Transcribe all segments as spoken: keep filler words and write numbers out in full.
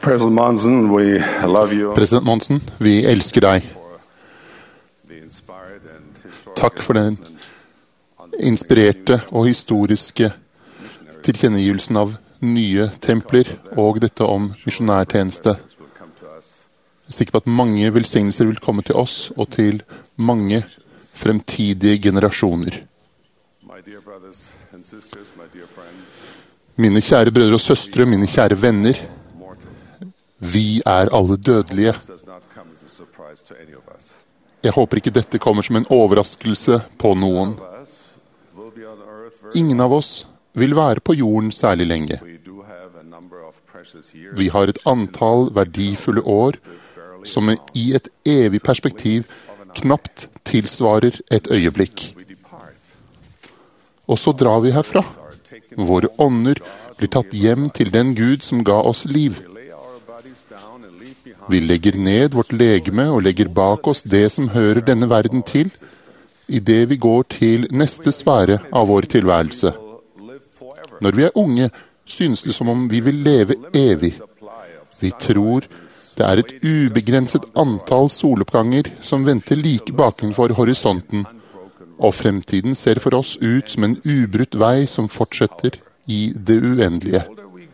President Monson, we love you. President Monson, vi elsker deg. Takk for den inspirerte og historiske tilkjennegivelsen av nye templer og dette om misjonærtjeneste. Jeg er sikker på at mange velsignelser vil komme til oss og til mange fremtidige generasjoner. Mine kjære brødre og søstre, mine kjære venner, vi er alle dødelige. Jeg håper ikke dette kommer som en overraskelse på noen. Ingen av oss vil være på jorden særlig lenge. Vi har et antall verdifulle år som i et evig perspektiv knapt tilsvarer et øyeblikk. Og så drar vi herfra. Våre ånder blir tatt hjem til den Gud som ga oss liv. Vi legger ned vårt legeme og legger bak oss det som hører denne verden til, i det vi går til neste sfære av vår tilværelse. Når vi er unge, synes det som om vi vil leve evig. Vi tror det er et ubegrenset antall soloppganger som venter like bakenfor horisonten, og fremtiden ser for oss ut som en ubrutt vei som fortsetter i det uendelige.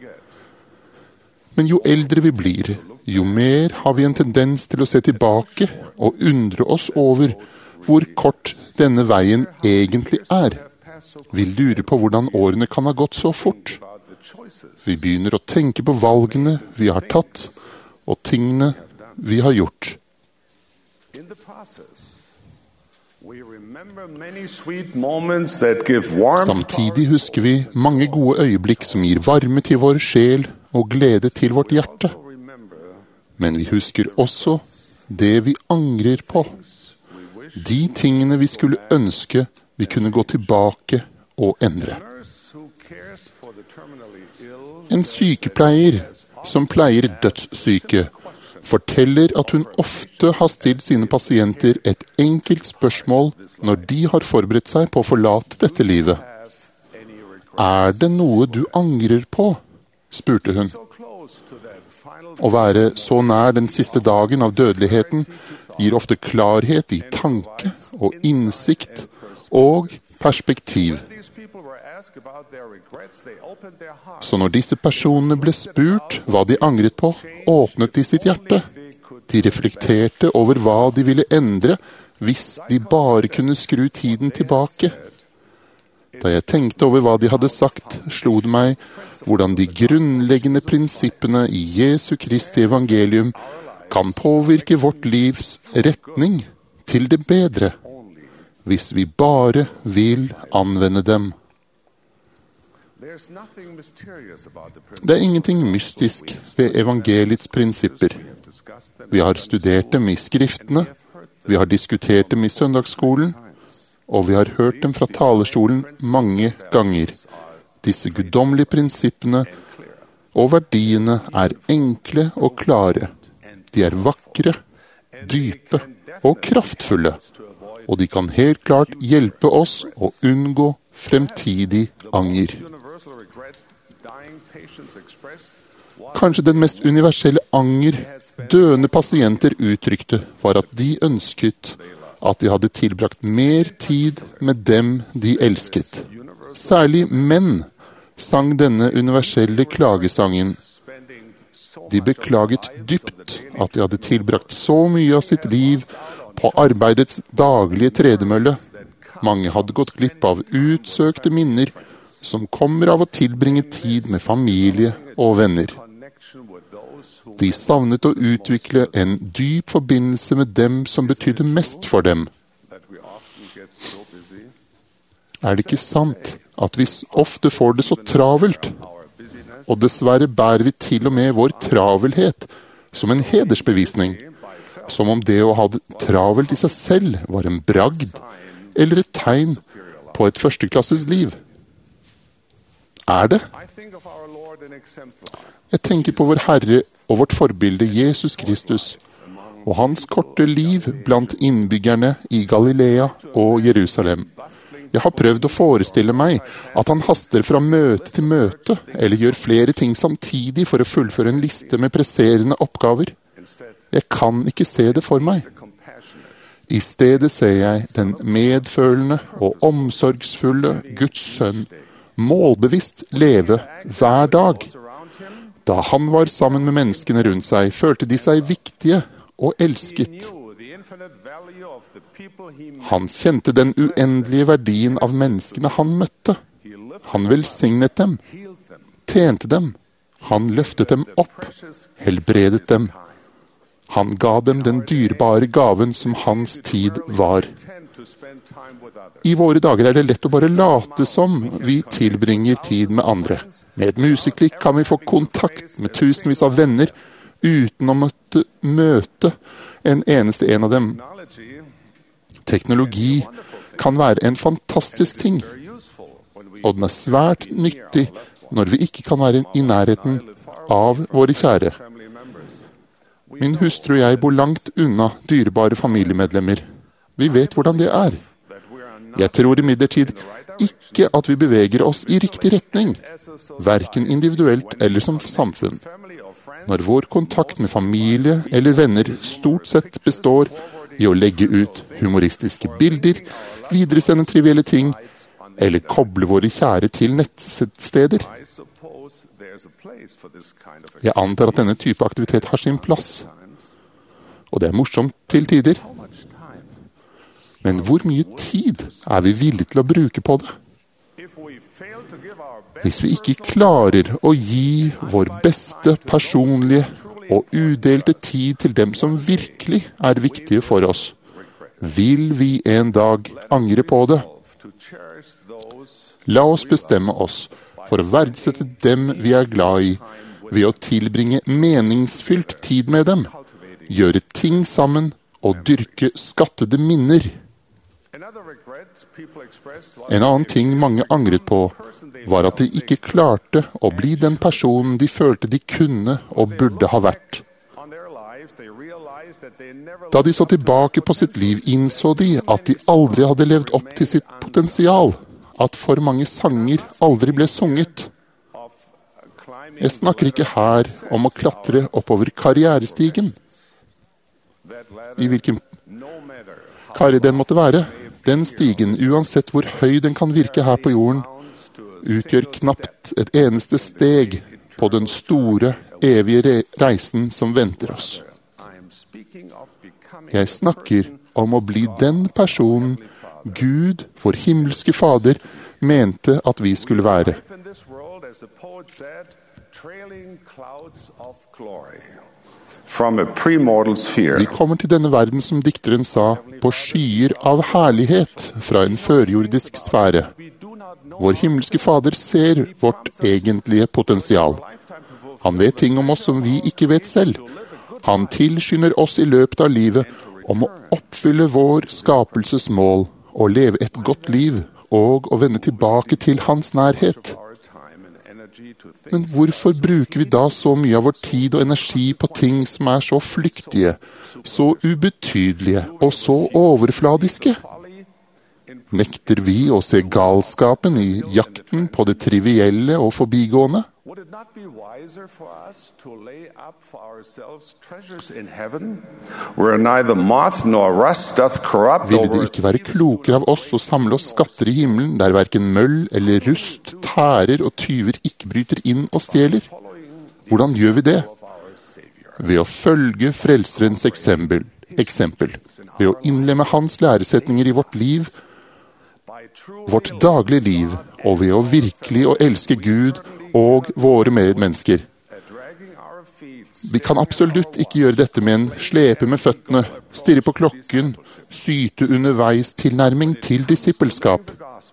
Men jo eldre vi blir, jo mer har vi en tendens til å se tilbake og undre oss over hvor kort denne veien egentlig er. Vi lurer på hvordan årene kan ha gått så fort. Vi begynner å tenke på valgene vi har tatt, og tingene vi har gjort. Samtidig husker vi mange gode øyeblikk som gir varme til vår sjel og glede til vårt hjerte. Men vi husker også det vi angrer på. De tingene vi skulle ønske vi kunne gå tilbake og endre. En sykepleier som pleier dødssyke forteller at hun ofte har stilt sine pasienter et enkelt spørsmål når de har forberedt seg på å forlate dette livet. Er det noe du angrer på? Spurte hun. Å være så nær den siste dagen av dødeligheten gir ofte klarhet i tanke og innsikt og perspektiv. Så når disse personene ble spurt hva de angret på, åpnet de sitt hjerte. De reflekterte over hva de ville endre hvis de bare kunne skru tiden tilbake. Da jeg tenkte over hva de hadde sagt, slo det meg hvordan de grunnleggende prinsippene i Jesu Kristi evangelium kan påvirke vårt livs retning til det bedre, hvis vi bare vil anvende dem. Det er ingenting mystisk ved evangeliets prinsipper. Vi har studert dem i skriftene, vi har diskutert dem i søndagsskolen, og vi har hørt dem fra talerstolen mange ganger. Disse guddommelige prinsippene og verdiene er enkle og klare. De er vakre, dype og kraftfulle, og de kan helt klart hjelpe oss å unngå fremtidig anger. Kanskje den mest universelle anger døende pasienter uttrykte var at de ønsket at de hadde tilbrakt mer tid med dem de elsket. Særlig menn sang denne universelle klagesangen. De beklaget dypt at de hadde tilbrakt så mye av sitt liv på arbeidets daglige tredemølle. Mange hadde gått glipp av utsøkte minner som kommer av å tilbringe tid med familie og venner. De savnet å utvikle en dyp forbindelse med dem som betydde mest for dem. Er det ikke sant at vi ofte får det så travelt? Og dessverre bærer vi til og med vår travelhet som en hedersbevisning, som om det å ha det travelt i seg selv var en bragd eller et tegn på et førsteklasses liv. Er det? Jeg tenker på vår Herre og vårt forbilde Jesus Kristus, og hans korte liv blant innbyggerne i Galilea og Jerusalem. Jeg har prøvd å forestille meg at han haster fra møte til møte, eller gjør flere ting samtidig for å fullføre en liste med presserende oppgaver. Jeg kan ikke se det for meg. I stedet ser jeg den medfølende og omsorgsfulle Guds sønn målbevisst leve hver dag. Da han var sammen med menneskene rundt seg, følte de seg viktige og elsket. Han kjente den uendelige verdien av menneskene han møtte. Han velsignet dem, tjente dem, han løftet dem opp, helbredet dem. Han ga dem den dyrebare gaven som hans tid var. I våre dager er det lett å bare late som vi tilbringer tid med andre. Med et museklikk kan vi få kontakt med tusenvis av venner uten å måtte møte en eneste en av dem. Teknologi kan være en fantastisk ting, og den er svært nyttig når vi ikke kan være i nærheten av våre kjære. Min hustru og jeg bor langt unna dyrebare familiemedlemmer. Vi vet hvordan det er. Jeg tror imidlertid ikke at vi beveger oss i riktig retning, hverken individuelt eller som samfunn. Når vår kontakt med familie eller venner stort sett består i å legge ut humoristiske bilder, videresende trivielle ting, eller koble våre kjære til nettsteder. Jeg antar at denne type aktivitet har sin plass, og det er morsomt til tider. Men hvor mye tid er vi villige til å bruke på det? Hvis vi ikke klarer å gi vår beste personlige og udelte tid til dem som virkelig er viktige for oss, vil vi en dag angre på det. La oss bestemme oss for å verdsette dem vi er glad i, ved å tilbringe meningsfylt tid med dem, gjøre ting sammen og dyrke skattede minner. En annen ting mange angret på, var at de ikke klarte å bli den personen de følte de kunne og burde ha vært. Da de så tilbake på sitt liv, innså de at de aldri hadde levd opp til sitt potensial, at for mange sanger aldri ble sunget. Jeg snakker ikke her om å klatre oppover karrierestigen. I hvilken karriere den måtte være. Den stigen, uansett hvor høy den kan virke her på jorden, utgjør knapt et eneste steg på den store, evige reisen som venter oss. Jeg snakker om å bli den personen Gud, vår himmelske Fader, mente at vi skulle være. Vi kommer til denne verden, som dikteren sa, på skyer av herlighet fra en førjordisk sfære. Vår himmelske Fader ser vårt egentlige potensial. Han vet ting om oss som vi ikke vet selv. Han tilskynder oss i løpet av livet om å oppfylle vår skapelses mål, og leve et godt liv, og å vende tilbake til hans nærhet. Men hvorfor bruker vi da så mye av vår tid og energi på ting som er så flyktige, så ubetydelige og så overfladiske? Nekter vi å se galskapen i jakten på det trivielle og forbigående? Ville det ikke være klokere av oss å samle oss skatter i himmelen, der hverken møll eller rust, tærer og tyver ikke bryter inn og stjeler? Hvordan gjør vi det? Ved å følge Frelserens eksempel, eksempel. Ved å innlemme hans læresetninger i vårt liv, vårt daglige liv, og ved å virkelig å elske Gud og våre medmennesker. Vi kan absolutt ikke gjøre dette med en slepe med føttene, stirre på klokken, syte underveis tilnærming til disippelskap.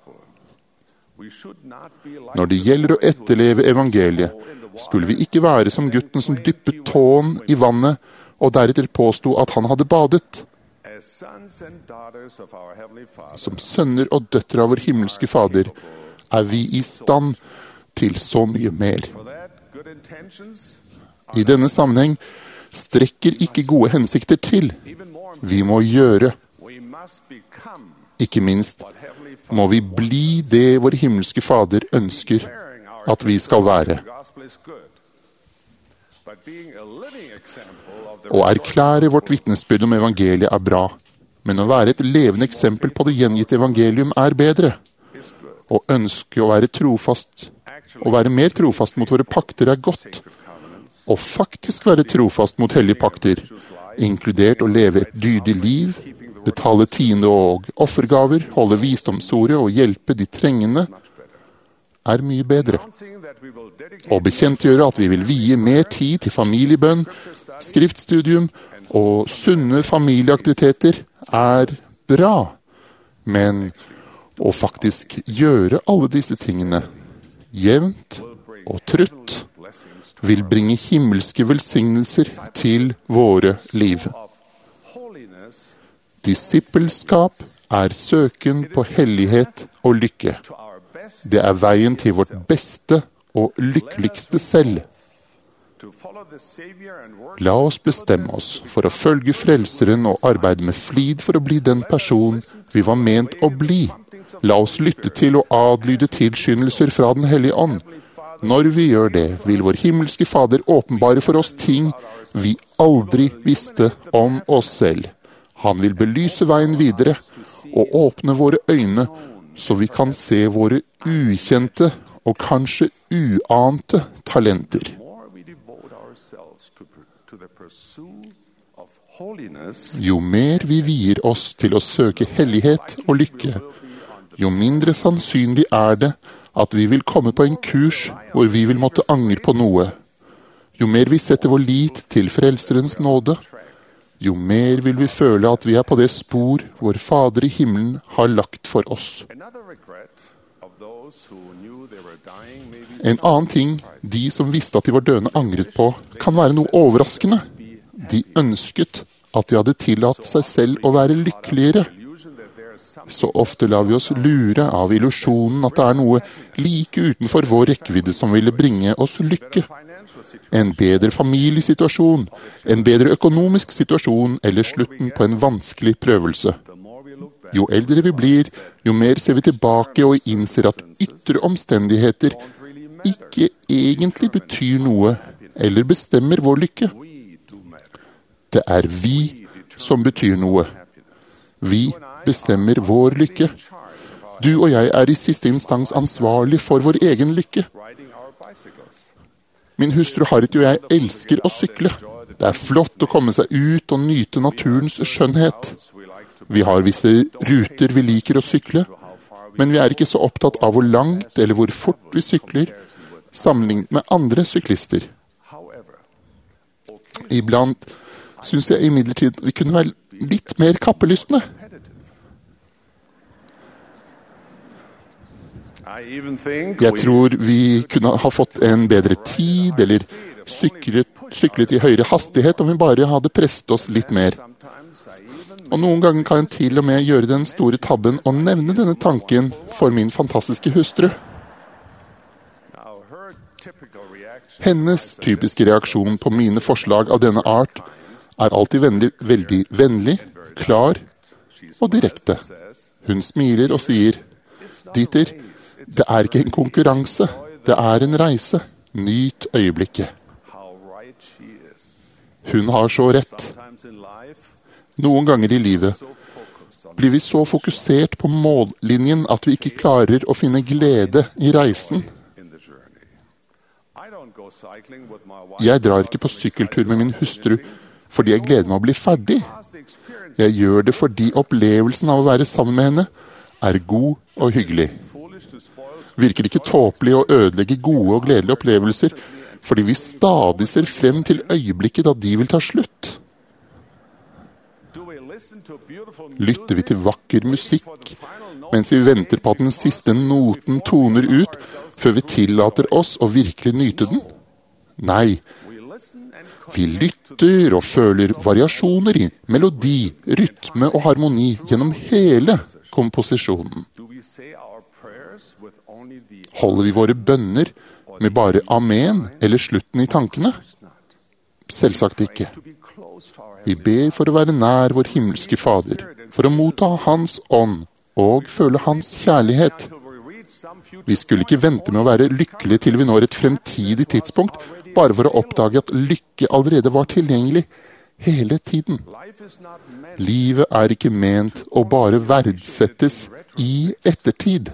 Når det gjelder å etterleve evangeliet, skulle vi ikke være som gutten som dyppet tåen i vannet, og deretter påstod at han hadde badet. Som sønner og døtre av vår himmelske Fader, er vi i stand til så mye mer. I denne sammenheng strekker ikke gode hensikter til. Vi må gjøre. Ikke minst må vi bli det vår himmelske Fader ønsker at vi skal være. Å erklære vårt vitnesbyrd om evangeliet er bra, men å være et levende eksempel på det gjengitte evangelium er bedre. Å ønske å være trofast, å være mer trofast mot våre pakter er godt. Å faktisk være trofast mot hellige pakter, inkludert å leve et dydig liv, betale tiende og offergaver, holde visdomsordet og hjelpe de trengende, er mye bedre. Å bekjentgjøre at vi vil vie mer tid til familiebønn, skriftstudium og sunne familieaktiviteter er bra, men å faktisk gjøre alle disse tingene jevnt og trutt vil bringe himmelske velsignelser til våre liv. Disippelskap er søken på hellighet og lykke. Det er veien til vårt beste og lykkeligste selv. La oss bestemme oss for å følge Frelseren og arbeide med flid for å bli den person vi var ment å bli. La oss lytte til og adlyde tilskyndelser fra Den hellige ånd. Når vi gjør det, vil vår himmelske Fader åpenbare for oss ting vi aldri visste om oss selv. Han vil belyse veien videre og åpne våre øyne, så vi kan se våre ukjente og kanskje uante talenter. Jo mer vi vier oss til å søke hellighet og lykke, jo mindre sannsynlig er det at vi vil komme på en kurs hvor vi vil måtte angre på noe. Jo mer vi setter vår lit til Frelserens nåde, jo mer vil vi føle at vi er på det spor vår Fader i himmelen har lagt for oss. En annen ting de som visste at de var døende angret på, kan være noe overraskende. De ønsket at de hadde tillatt seg selv å være lykkeligere. Så ofte lar vi oss lure av illusjonen at det er noe like utenfor vår rekkevidde som ville bringe oss lykke. En bedre familiesituasjon, en bedre økonomisk situasjon eller slutten på en vanskelig prøvelse. Jo eldre vi blir, jo mer ser vi tilbake og innser at ytre omstendigheter ikke egentlig betyr noe eller bestemmer vår lykke. Det er vi som betyr noe. Vi bestemmer vår lykke. Du og jeg er i siste instans ansvarlig for vår egen lykke. Min hustru Harriet og jeg elsker å sykle. Det er flott å komme seg ut og nyte naturens skjønnhet. Vi har visse ruter vi liker å sykle, men vi er ikke så opptatt av hvor langt eller hvor fort vi sykler, sammenlignet med andre syklister. Iblant synes jeg imidlertid vi kunne være litt mer kappelystne. Jeg tror vi kunne ha fått en bedre tid, eller syklet, syklet i høyere hastighet om vi bare hadde presset oss litt mer. Og noen ganger kan jeg til og med gjøre den store tabben og nevne denne tanken for min fantastiske hustru. Hennes typiske reaksjon på mine forslag av denne art er alltid vennlig, veldig vennlig, klar og direkte. Hun smiler og sier, Dieter, det er ikke en konkurranse, det er en reise. Nyt øyeblikket. Hun har så rett. Noen ganger i livet blir vi så fokusert på mållinjen at vi ikke klarer å finne glede i reisen. Jeg drar ikke på sykkeltur med min hustru fordi jeg gleder meg å bli ferdig. Jeg gjør det fordi opplevelsen av å være sammen med henne er god og hyggelig. Virker det ikke tåpelig å ødelegge gode og gledelige opplevelser fordi vi stadig ser frem til øyeblikket da de vil ta slutt? Lytter vi til vakker musikk mens vi venter på at den siste noten toner ut før vi tillater oss å virkelig nyte den? Nei, vi lytter og føler variasjoner i melodi, rytme og harmoni gjennom hele komposisjonen. Holder vi våre bønner med bare amen eller slutten i tankene? Selvsagt ikke. Vi ber for å være nær vår himmelske Fader, for å motta Hans ånd og føle hans kjærlighet. Vi skulle ikke vente med å være lykkelige til vi når et fremtidig tidspunkt, bare for å oppdage at lykke allerede var tilgjengelig hele tiden. Livet er ikke ment å bare verdsettes i ettertid.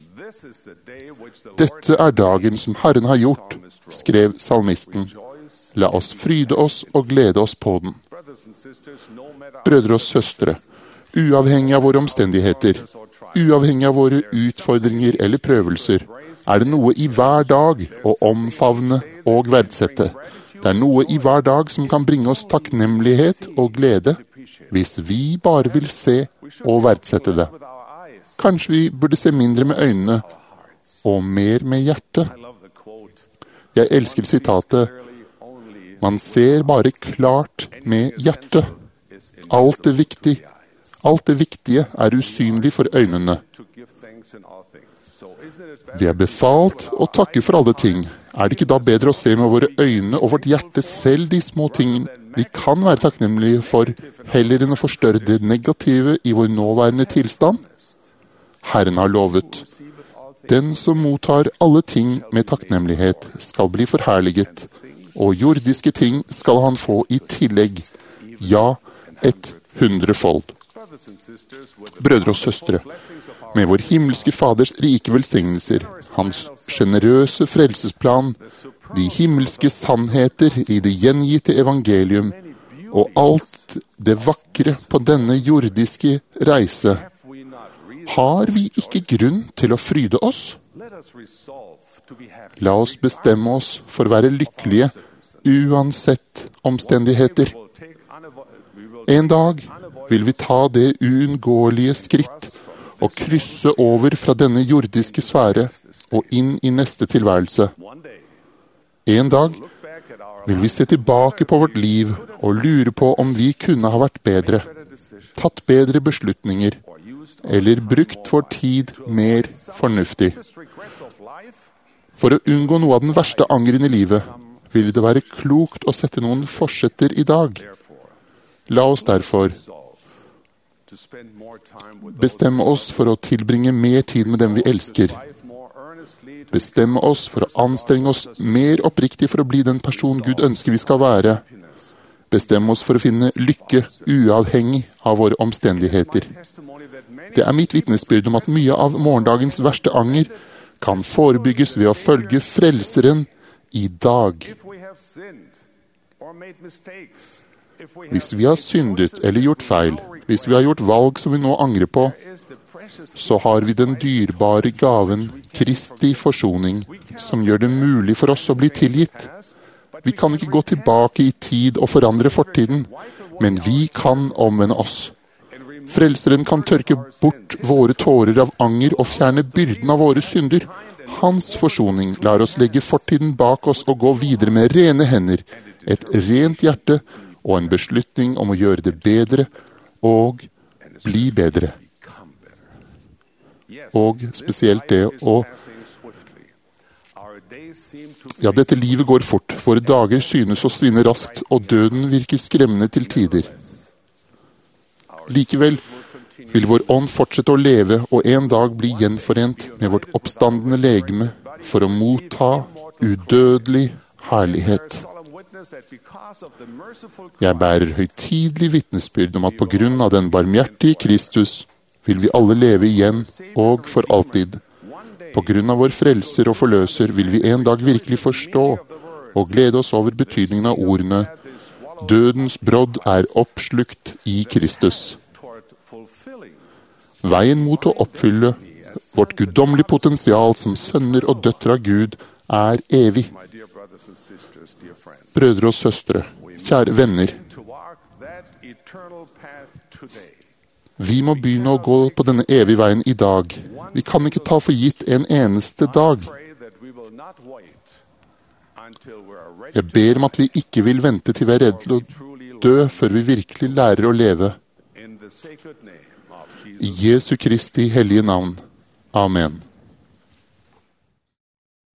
Dette er dagen som Herren har gjort, skrev salmisten. La oss fryde oss og glede oss på den. Brødre og søstre, uavhengig av våre omstendigheter, uavhengig av våre utfordringer eller prøvelser, er det noe i hver dag å omfavne og verdsette. Det er noe i hver dag som kan bringe oss takknemlighet og glede, hvis vi bare vil se og verdsette det. Kanskje vi burde se mindre med øynene og mer med hjertet. Jeg elsker sitatet, man ser bare klart med hjertet. Alt det viktige, alt det viktige er usynlig for øynene. Vi er befalt å takke for alle ting. Er det ikke da bedre å se med våre øyne og vårt hjerte selv de små tingene vi kan være takknemlige for, heller enn å forstørre det negative i vår nåværende tilstand? Herren har lovet. Den som mottar alle ting med takknemlighet skal bli forherliget, og jordiske ting skal han få i tillegg, ja, et hundrefold. Brødre og søstre, med vår himmelske Faders rike velsignelser, hans generøse frelsesplan, de himmelske sannheter i det gjengitte evangelium, og alt det vakre på denne jordiske reise, har vi ikke grunn til å fryde oss? La oss bestemme oss for å være lykkelige, uansett omstendigheter. En dag vil vi ta det uunngåelige skritt og krysse over fra denne jordiske sfære og inn i neste tilværelse. En dag vil vi se tilbake på vårt liv og lure på om vi kunne ha vært bedre, tatt bedre beslutninger, eller brukt vår tid mer fornuftig. For å unngå noe av den verste angeren i livet, vil det være klokt å sette noen forsetter i dag. La oss derfor bestemme oss for å tilbringe mer tid med dem vi elsker. Bestemme oss for å anstrenge oss mer oppriktig for å bli den person Gud ønsker vi skal være. Bestemme oss for å finne lykke uavhengig av våre omstendigheter. Det er mitt vitnesbyrd om at mye av morgendagens verste anger kan forebygges ved å følge Frelseren i dag. Hvis vi har syndet eller gjort feil, hvis vi har gjort valg som vi nå angrer på, så har vi den dyrebare gaven Kristi forsoning, som gjør det mulig for oss å bli tilgitt. Vi kan ikke gå tilbake i tid og forandre fortiden, men vi kan omvende oss. Frelseren kan tørke bort våre tårer av anger og fjerne byrden av våre synder. Hans forsoning lar oss legge fortiden bak oss og gå videre med rene hender, et rent hjerte og en beslutning om å gjøre det bedre og bli bedre. Og spesielt det å Ja, dette livet går fort. Våre dager synes å svinne raskt, og døden virker skremmende til tider. Likevel vil vår ånd fortsette å leve og en dag bli gjenforent med vårt oppstandende legeme for å motta udødelig herlighet. Jeg bærer høytidelig vitnesbyrd om at på grunn av den barmhjertige Kristus vil vi alle leve igjen og for alltid. På grunn av vår frelser og forløser vil vi en dag virkelig forstå og glede oss over betydningen av ordene «Dødens brodd er oppslukt i Kristus». Veien mot å oppfylle vårt guddommelige potensial som sønner og døtre av Gud er evig. Brødre og søstre, kjære venner, vi må begynne å gå på denne evige veien i dag. Vi kan ikke ta for gitt en eneste dag. Jeg ber om at vi ikke vil vente til vi er redde til å dø før vi virkelig lærer å leve. I Jesu Kristi hellige navn. Amen.